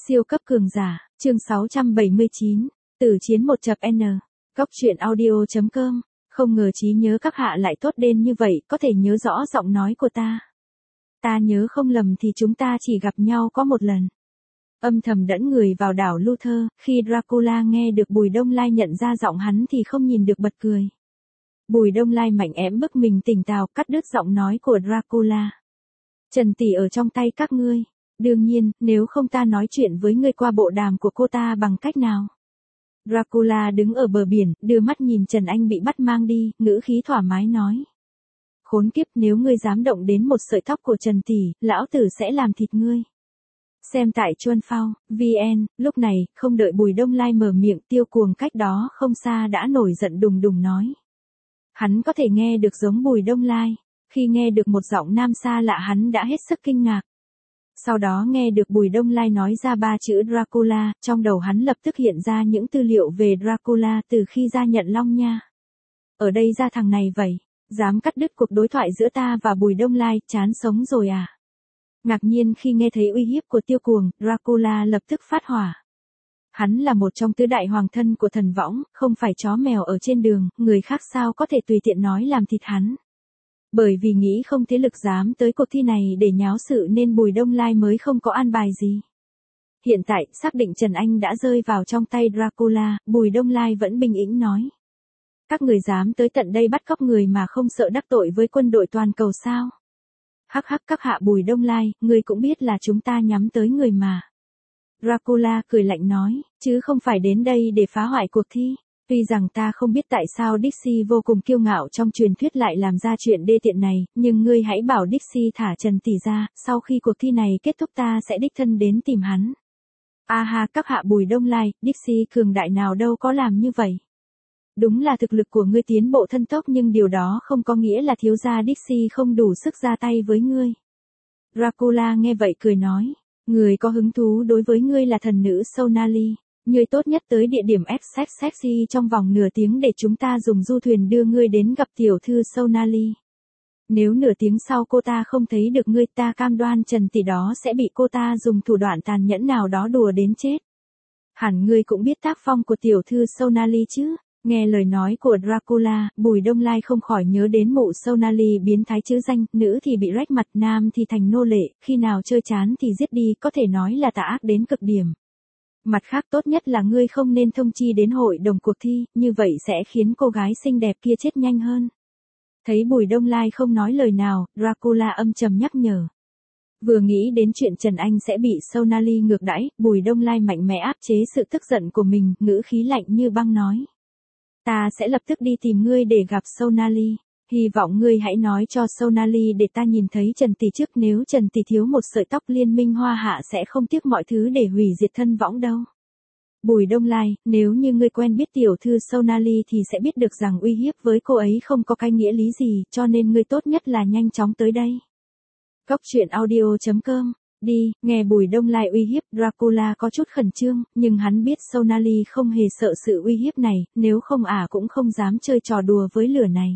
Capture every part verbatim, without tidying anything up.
Siêu cấp cường giả, chương sáu trăm bảy mươi chín, Tử chiến một chập N. Góc truyện audio chấm com, không ngờ trí nhớ các hạ lại tốt đến như vậy, có thể nhớ rõ giọng nói của ta. Ta nhớ không lầm thì chúng ta chỉ gặp nhau có một lần. Âm thầm đẫn người vào đảo Luther, khi Dracula nghe được Bùi Đông Lai nhận ra giọng hắn thì không nhìn được bật cười. Bùi Đông Lai mạnh ém bức mình tỉnh táo, cắt đứt giọng nói của Dracula. Trần tỷ ở trong tay các ngươi. Đương nhiên, nếu không ta nói chuyện với ngươi qua bộ đàm của cô ta bằng cách nào? Dracula đứng ở bờ biển, đưa mắt nhìn Trần Anh bị bắt mang đi, ngữ khí thoải mái nói. Khốn kiếp, nếu ngươi dám động đến một sợi tóc của Trần tỷ, lão tử sẽ làm thịt ngươi. Xem tại Chuan Phao, vn, lúc này, không đợi Bùi Đông Lai mở miệng, Tiêu Cuồng cách đó không xa đã nổi giận đùng đùng nói. Hắn có thể nghe được giống Bùi Đông Lai, khi nghe được một giọng nam xa lạ hắn đã hết sức kinh ngạc. Sau đó nghe được Bùi Đông Lai nói ra ba chữ Dracula, trong đầu hắn lập tức hiện ra những tư liệu về Dracula từ khi ra nhận Long Nha. Ở đây ra thằng này vậy, dám cắt đứt cuộc đối thoại giữa ta và Bùi Đông Lai, chán sống rồi à? Ngạc nhiên khi nghe thấy uy hiếp của Tiêu Cuồng, Dracula lập tức phát hỏa. Hắn là một trong tứ đại hoàng thân của thần võng, không phải chó mèo ở trên đường, người khác sao có thể tùy tiện nói làm thịt hắn. Bởi vì nghĩ không thế lực dám tới cuộc thi này để nháo sự nên Bùi Đông Lai mới không có an bài gì. Hiện tại, xác định Trần Anh đã rơi vào trong tay Dracula, Bùi Đông Lai vẫn bình tĩnh nói. Các người dám tới tận đây bắt cóc người mà không sợ đắc tội với quân đội toàn cầu sao? Hắc hắc, các hạ Bùi Đông Lai, người cũng biết là chúng ta nhắm tới người mà. Dracula cười lạnh nói, chứ không phải đến đây để phá hoại cuộc thi. Tuy rằng ta không biết tại sao Dixie vô cùng kiêu ngạo trong truyền thuyết lại làm ra chuyện đê tiện này, nhưng ngươi hãy bảo Dixie thả Trần tỷ ra, sau khi cuộc thi này kết thúc ta sẽ đích thân đến tìm hắn. A ha, các hạ Bùi Đông Lai, Dixie cường đại nào đâu có làm như vậy. Đúng là thực lực của ngươi tiến bộ thân tốc nhưng điều đó không có nghĩa là thiếu gia Dixie không đủ sức ra tay với ngươi. Dracula nghe vậy cười nói, người có hứng thú đối với ngươi là thần nữ Sonali. Ngươi tốt nhất tới địa điểm ép ích Sexy trong vòng nửa tiếng để chúng ta dùng du thuyền đưa ngươi đến gặp tiểu thư Sonali. Nếu nửa tiếng sau cô ta không thấy được ngươi ta cam đoan Trần tỷ đó sẽ bị cô ta dùng thủ đoạn tàn nhẫn nào đó đùa đến chết. Hẳn ngươi cũng biết tác phong của tiểu thư Sonali chứ? Nghe lời nói của Dracula, Bùi Đông Lai không khỏi nhớ đến mụ Sonali biến thái chữ danh, nữ thì bị rách mặt, nam thì thành nô lệ, khi nào chơi chán thì giết đi, có thể nói là tà ác đến cực điểm. Mặt khác tốt nhất là ngươi không nên thông chi đến hội đồng cuộc thi, như vậy sẽ khiến cô gái xinh đẹp kia chết nhanh hơn. Thấy Bùi Đông Lai không nói lời nào, Dracula âm trầm nhắc nhở. Vừa nghĩ đến chuyện Trần Anh sẽ bị Sonali ngược đãi, Bùi Đông Lai mạnh mẽ áp chế sự tức giận của mình, ngữ khí lạnh như băng nói. Ta sẽ lập tức đi tìm ngươi để gặp Sonali. Hy vọng ngươi hãy nói cho Sonali để ta nhìn thấy Trần tỷ trước, nếu Trần tỷ thiếu một sợi tóc Liên minh Hoa Hạ sẽ không tiếc mọi thứ để hủy diệt thân võng đâu. Bùi Đông Lai, nếu như ngươi quen biết tiểu thư Sonali thì sẽ biết được rằng uy hiếp với cô ấy không có cái nghĩa lý gì, cho nên ngươi tốt nhất là nhanh chóng tới đây. Góc truyện audio chấm com, đi, nghe Bùi Đông Lai uy hiếp, Dracula có chút khẩn trương, nhưng hắn biết Sonali không hề sợ sự uy hiếp này, nếu không ả cũng không dám chơi trò đùa với lửa này.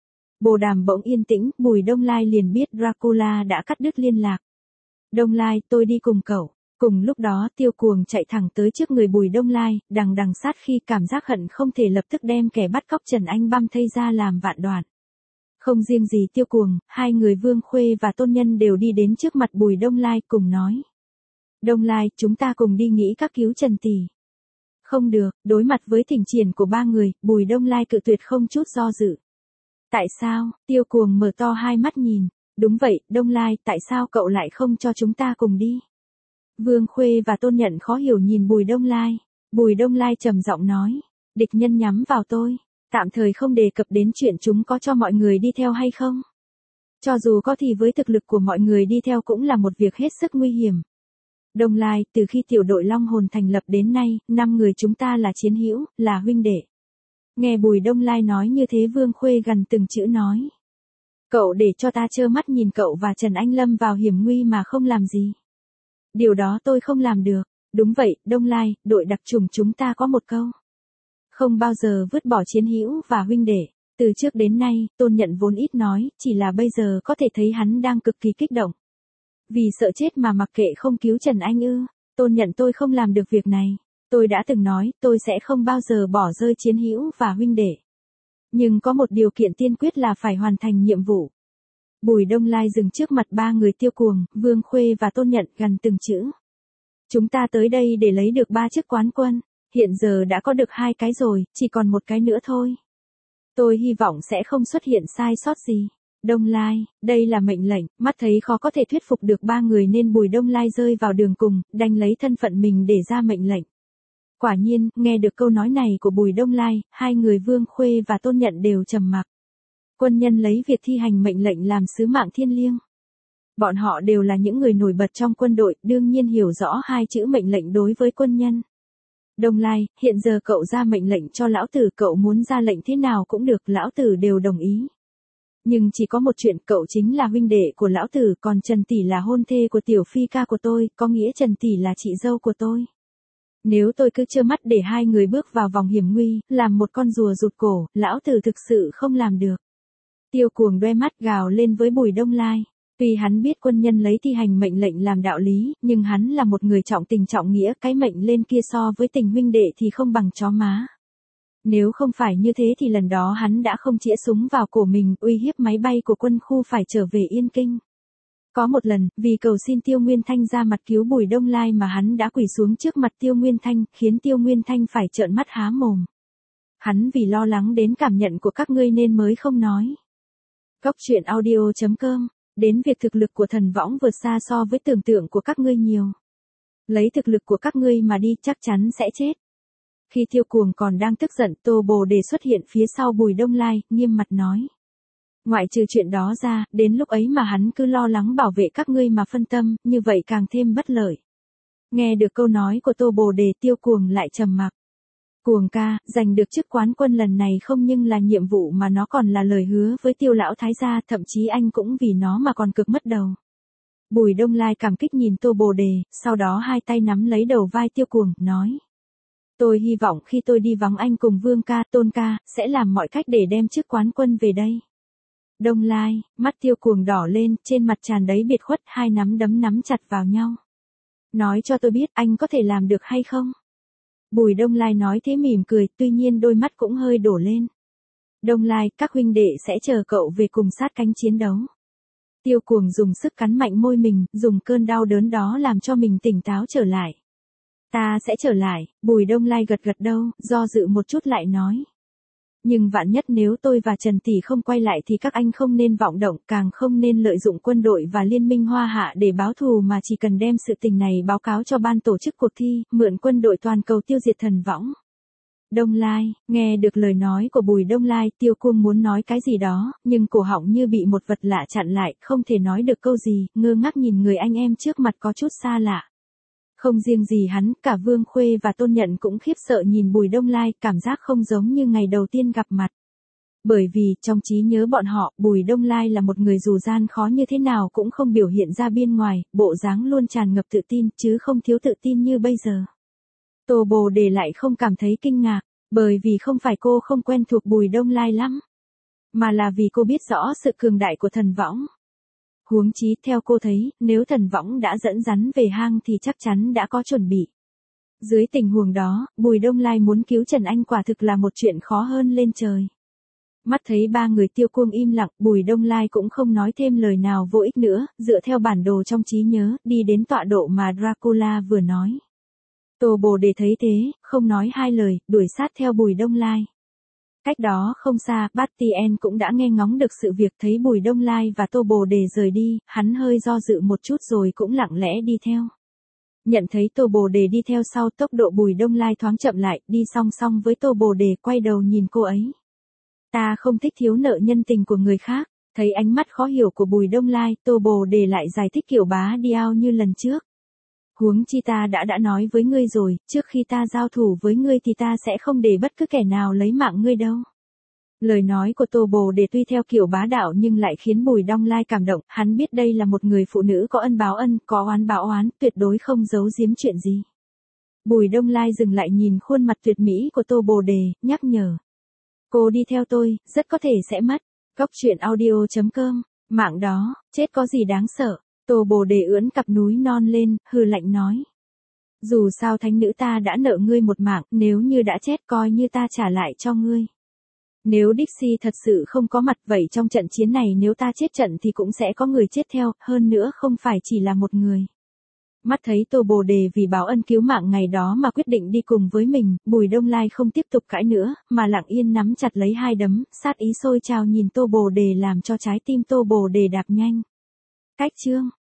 Bồ đàm bỗng yên tĩnh, Bùi Đông Lai liền biết Dracula đã cắt đứt liên lạc. Đông Lai, tôi đi cùng cậu. Cùng lúc đó Tiêu Cuồng chạy thẳng tới trước người Bùi Đông Lai, đằng đằng sát khi cảm giác hận không thể lập tức đem kẻ bắt cóc Trần Anh băm thây ra làm vạn đoạn. Không riêng gì Tiêu Cuồng, hai người Vương Khuê và Tôn Nhân đều đi đến trước mặt Bùi Đông Lai cùng nói. Đông Lai, chúng ta cùng đi nghĩ các cứu Trần tỷ. Không được, đối mặt với thỉnh triển của ba người, Bùi Đông Lai cự tuyệt không chút do dự. Tại sao? Tiêu Cuồng mở to hai mắt nhìn. Đúng vậy, Đông Lai, tại sao cậu lại không cho chúng ta cùng đi? Vương Khuê và Tôn Nhận khó hiểu nhìn Bùi Đông Lai. Bùi Đông Lai trầm giọng nói. Địch nhân nhắm vào tôi. Tạm thời không đề cập đến chuyện chúng có cho mọi người đi theo hay không. Cho dù có thì với thực lực của mọi người đi theo cũng là một việc hết sức nguy hiểm. Đông Lai, từ khi tiểu đội Long Hồn thành lập đến nay, năm người chúng ta là chiến hữu, là huynh đệ. Nghe Bùi Đông Lai nói như thế Vương Khuê gần từng chữ nói. Cậu để cho ta trơ mắt nhìn cậu và Trần Anh lâm vào hiểm nguy mà không làm gì. Điều đó tôi không làm được. Đúng vậy, Đông Lai, đội đặc chủng chúng ta có một câu. Không bao giờ vứt bỏ chiến hữu và huynh đệ. Từ trước đến nay, Tôn Nhận vốn ít nói, chỉ là bây giờ có thể thấy hắn đang cực kỳ kích động. Vì sợ chết mà mặc kệ không cứu Trần Anh ư. Tôn Nhận tôi không làm được việc này. Tôi đã từng nói, tôi sẽ không bao giờ bỏ rơi chiến hữu và huynh đệ. Nhưng có một điều kiện tiên quyết là phải hoàn thành nhiệm vụ. Bùi Đông Lai dừng trước mặt ba người Tiêu Cuồng, Vương Khuê và Tôn Nhận gần từng chữ. Chúng ta tới đây để lấy được ba chức quán quân. Hiện giờ đã có được hai cái rồi, chỉ còn một cái nữa thôi. Tôi hy vọng sẽ không xuất hiện sai sót gì. Đông Lai, đây là mệnh lệnh, mắt thấy khó có thể thuyết phục được ba người nên Bùi Đông Lai rơi vào đường cùng, đành lấy thân phận mình để ra mệnh lệnh. Quả nhiên, nghe được câu nói này của Bùi Đông Lai, hai người Vương Khuê và Tôn Nhận đều trầm mặc. Quân nhân lấy việc thi hành mệnh lệnh làm sứ mạng thiêng liêng. Bọn họ đều là những người nổi bật trong quân đội, đương nhiên hiểu rõ hai chữ mệnh lệnh đối với quân nhân. Đông Lai, hiện giờ cậu ra mệnh lệnh cho lão tử, cậu muốn ra lệnh thế nào cũng được, lão tử đều đồng ý. Nhưng chỉ có một chuyện, cậu chính là huynh đệ của lão tử, còn Trần tỷ là hôn thê của tiểu phi ca của tôi, có nghĩa Trần tỷ là chị dâu của tôi. Nếu tôi cứ trơ mắt để hai người bước vào vòng hiểm nguy, làm một con rùa rụt cổ, lão tử thực sự không làm được. Tiêu Cuồng đoe mắt gào lên với Bùi Đông Lai. Tuy hắn biết quân nhân lấy thi hành mệnh lệnh làm đạo lý, nhưng hắn là một người trọng tình trọng nghĩa, cái mệnh lên kia so với tình huynh đệ thì không bằng chó má. Nếu không phải như thế thì lần đó hắn đã không chĩa súng vào cổ mình, uy hiếp máy bay của quân khu phải trở về Yên Kinh. Có một lần, vì cầu xin Tiêu Nguyên Thanh ra mặt cứu Bùi Đông Lai mà hắn đã quỳ xuống trước mặt Tiêu Nguyên Thanh, khiến Tiêu Nguyên Thanh phải trợn mắt há mồm. Hắn vì lo lắng đến cảm nhận của các ngươi nên mới không nói. Cốc truyện audio chấm com, đến việc thực lực của Thần Võng vượt xa so với tưởng tượng của các ngươi nhiều. Lấy thực lực của các ngươi mà đi chắc chắn sẽ chết. Khi Tiêu Cuồng còn đang tức giận, Tô Bồ Đề xuất hiện phía sau Bùi Đông Lai, nghiêm mặt nói. Ngoại trừ chuyện đó ra, đến lúc ấy mà hắn cứ lo lắng bảo vệ các ngươi mà phân tâm, như vậy càng thêm bất lợi. Nghe được câu nói của Tô Bồ Đề, Tiêu Cuồng lại trầm mặc. Cuồng ca, giành được chức quán quân lần này không nhưng là nhiệm vụ mà nó còn là lời hứa với Tiêu lão thái gia, thậm chí anh cũng vì nó mà còn cực mất đầu. Bùi Đông Lai cảm kích nhìn Tô Bồ Đề, sau đó hai tay nắm lấy đầu vai Tiêu Cuồng, nói. Tôi hy vọng khi tôi đi vắng anh cùng Vương ca, Tôn ca, sẽ làm mọi cách để đem chức quán quân về đây. Đông Lai, mắt Tiêu Cuồng đỏ lên, trên mặt tràn đầy biệt khuất, hai nắm đấm nắm chặt vào nhau. Nói cho tôi biết anh có thể làm được hay không? Bùi Đông Lai nói thế mỉm cười, tuy nhiên đôi mắt cũng hơi đổ lên. Đông Lai, các huynh đệ sẽ chờ cậu về cùng sát cánh chiến đấu. Tiêu Cuồng dùng sức cắn mạnh môi mình, dùng cơn đau đớn đó làm cho mình tỉnh táo trở lại. Ta sẽ trở lại, Bùi Đông Lai gật gật đầu, do dự một chút lại nói. Nhưng vạn nhất nếu tôi và Trần Tỷ không quay lại thì các anh không nên vọng động, càng không nên lợi dụng quân đội và liên minh Hoa Hạ để báo thù mà chỉ cần đem sự tình này báo cáo cho ban tổ chức cuộc thi, mượn quân đội toàn cầu tiêu diệt Thần Võng. Đông Lai, nghe được lời nói của Bùi Đông Lai, Tiêu Cuồng muốn nói cái gì đó, nhưng cổ họng như bị một vật lạ chặn lại, không thể nói được câu gì, ngơ ngác nhìn người anh em trước mặt có chút xa lạ. Không riêng gì hắn, cả Vương Khuê và Tôn Nhận cũng khiếp sợ nhìn Bùi Đông Lai, cảm giác không giống như ngày đầu tiên gặp mặt. Bởi vì, trong trí nhớ bọn họ, Bùi Đông Lai là một người dù gian khó như thế nào cũng không biểu hiện ra bên ngoài, bộ dáng luôn tràn ngập tự tin, chứ không thiếu tự tin như bây giờ. Tô Bồ Đề lại không cảm thấy kinh ngạc, bởi vì không phải cô không quen thuộc Bùi Đông Lai lắm, mà là vì cô biết rõ sự cường đại của Thần Võng. Huống chí theo cô thấy, nếu Thần Võng đã dẫn rắn về hang thì chắc chắn đã có chuẩn bị. Dưới tình huống đó, Bùi Đông Lai muốn cứu Trần Anh quả thực là một chuyện khó hơn lên trời. Mắt thấy ba người Tiêu Cuồng im lặng, Bùi Đông Lai cũng không nói thêm lời nào vô ích nữa, dựa theo bản đồ trong trí nhớ, đi đến tọa độ mà Dracula vừa nói. Tô Bồ Đề thấy thế, không nói hai lời, đuổi sát theo Bùi Đông Lai. Cách đó không xa, Bastien cũng đã nghe ngóng được sự việc, thấy Bùi Đông Lai và Tô Bồ Đề rời đi, hắn hơi do dự một chút rồi cũng lặng lẽ đi theo. Nhận thấy Tô Bồ Đề đi theo sau, tốc độ Bùi Đông Lai thoáng chậm lại, đi song song với Tô Bồ Đề, quay đầu nhìn cô ấy. Ta không thích thiếu nợ nhân tình của người khác. Thấy ánh mắt khó hiểu của Bùi Đông Lai, Tô Bồ Đề lại giải thích kiểu bá điao như lần trước. Huống chi ta đã đã nói với ngươi rồi, trước khi ta giao thủ với ngươi thì ta sẽ không để bất cứ kẻ nào lấy mạng ngươi đâu. Lời nói của Tô Bồ Đề tuy theo kiểu bá đạo nhưng lại khiến Bùi Đông Lai cảm động, hắn biết đây là một người phụ nữ có ân báo ân, có oán báo oán, tuyệt đối không giấu giếm chuyện gì. Bùi Đông Lai dừng lại nhìn khuôn mặt tuyệt mỹ của Tô Bồ Đề, nhắc nhở. Cô đi theo tôi, rất có thể sẽ mất. Cốc truyện audio chấm com, mạng đó, chết có gì đáng sợ. Tô Bồ Đề ưỡn cặp núi non lên, hừ lạnh nói. Dù sao thánh nữ ta đã nợ ngươi một mạng, nếu như đã chết coi như ta trả lại cho ngươi. Nếu Dixie thật sự không có mặt vậy trong trận chiến này nếu ta chết trận thì cũng sẽ có người chết theo, hơn nữa không phải chỉ là một người. Mắt thấy Tô Bồ Đề vì báo ân cứu mạng ngày đó mà quyết định đi cùng với mình, Bùi Đông Lai không tiếp tục cãi nữa, mà lặng yên nắm chặt lấy hai đấm, sát ý sôi trào nhìn Tô Bồ Đề làm cho trái tim Tô Bồ Đề đạp nhanh. Cách chương